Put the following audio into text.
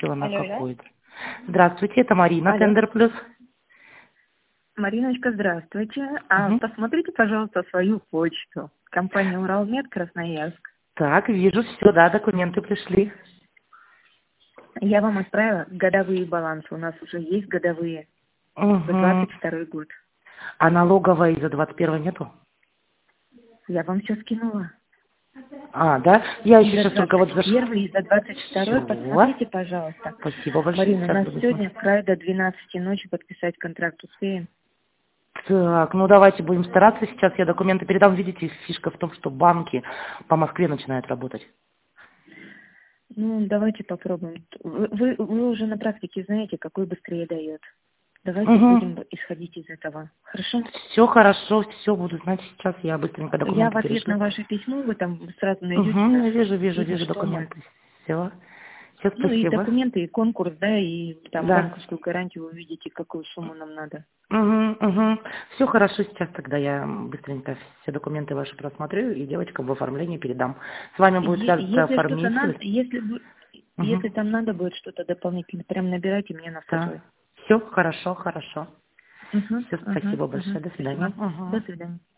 спросила, на Алло, алло. какой. Здравствуйте, это Марина, Алло. Тендер Плюс. Мариночка, здравствуйте. Мгм. Посмотрите, пожалуйста, свою почту. Компания «Уралмет», Красноярск. Так, вижу все, да, документы пришли. Я вам отправила годовые балансы. У нас уже есть годовые за Угу. 22 год. А налоговой за 21 нету? Я вам все скинула. А, да? Я И еще за сейчас только вот зашла. 21, и за 22. Все. Посмотрите, пожалуйста. Спасибо большое, Марина, у сейчас нас буду сегодня смотреть. край до 12 ночи подписать контракт. Успеем? Так, ну давайте будем стараться. Сейчас я документы передам. Видите, фишка в том, что банки по Москве начинают работать. Ну, давайте попробуем. Вы уже на практике знаете, какой быстрее дает. Давайте Угу. будем исходить из этого. Хорошо? Все хорошо, все буду знать. Сейчас я быстренько Я в документы ответ перешлю. на ваше письмо, вы там сразу найдете Угу, наш я вижу, сайт. вижу, Видно, вижу что мы. документы. Все. Все, Ну и спасибо. документы, и конкурс, да, и там Да. банковскую гарантию вы увидите, какую сумму нам надо. Угу, угу. Все хорошо, сейчас тогда я быстренько все документы ваши просмотрю и девочкам в оформлении передам. С вами будет связаться Если что-то надо, оформитель. Угу. если там надо будет что-то дополнительно, прям набирайте мне на Да. сотовый. Все хорошо, хорошо. Угу, Все, угу, спасибо угу. большое. До свидания. Спасибо. До Угу. свидания.